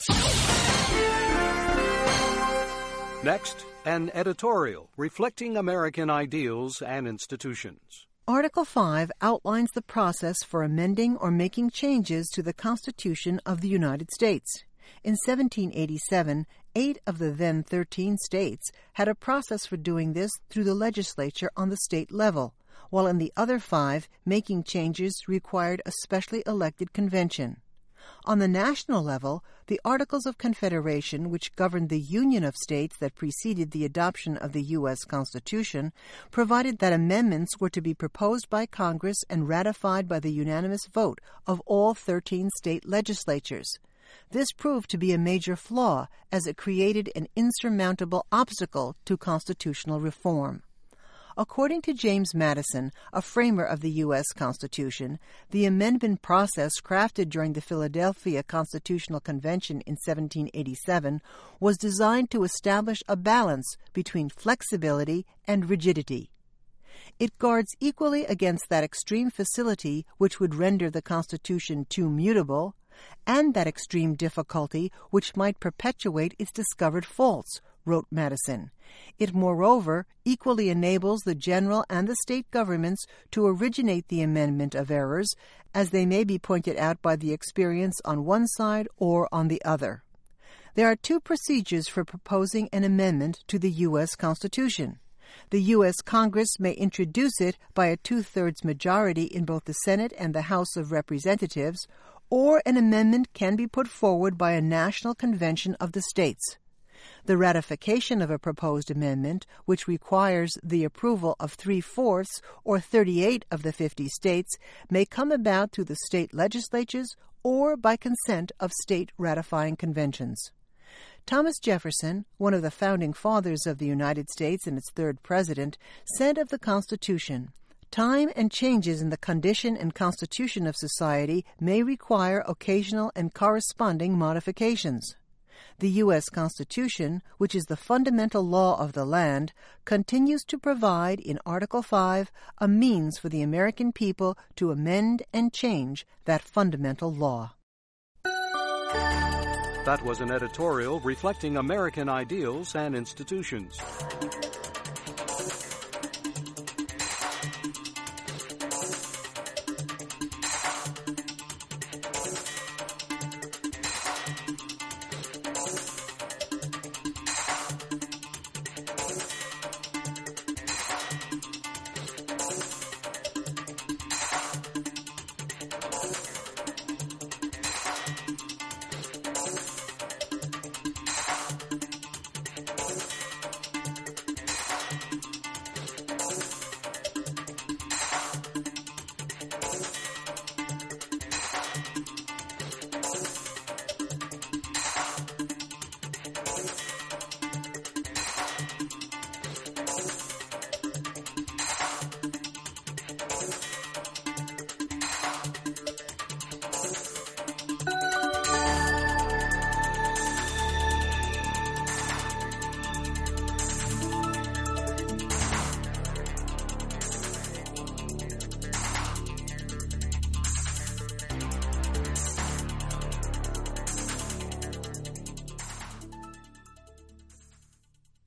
Next, an editorial reflecting American ideals and institutions. Article 5 outlines the process for amending or making changes to the Constitution of the United States. In 1787, 8 of the then 13 states had a process for doing this through the legislature on the state level, while in the other 5, making changes required a specially elected convention. On the national level, the Articles of Confederation, which governed the union of states that preceded the adoption of the U.S. Constitution, provided that amendments were to be proposed by Congress and ratified by the unanimous vote of all 13 state legislatures. This proved to be a major flaw, as it created an insurmountable obstacle to constitutional reform. According to James Madison, a framer of the U.S. Constitution, the amendment process crafted during the Philadelphia Constitutional Convention in 1787 was designed to establish a balance between flexibility and rigidity. It guards equally against that extreme facility which would render the Constitution too mutable, and that extreme difficulty which might perpetuate its discovered faults, wrote Madison. It, moreover, equally enables the general and the state governments to originate the amendment of errors, as they may be pointed out by the experience on one side or on the other. There are 2 procedures for proposing an amendment to the U.S. Constitution. The U.S. Congress may introduce it by a 2/3 majority in both the Senate and the House of Representatives, or an amendment can be put forward by a national convention of the states. The ratification of a proposed amendment, which requires the approval of 3/4 or 38 of the 50 states, may come about through the state legislatures or by consent of state ratifying conventions. Thomas Jefferson, one of the founding fathers of the United States and its 3rd president, said of the Constitution, "Time and changes in the condition and constitution of society may require occasional and corresponding modifications. The U.S. Constitution, which is the fundamental law of the land, continues to provide in Article 5 a means for the American people to amend and change that fundamental law." That was an editorial reflecting American ideals and institutions.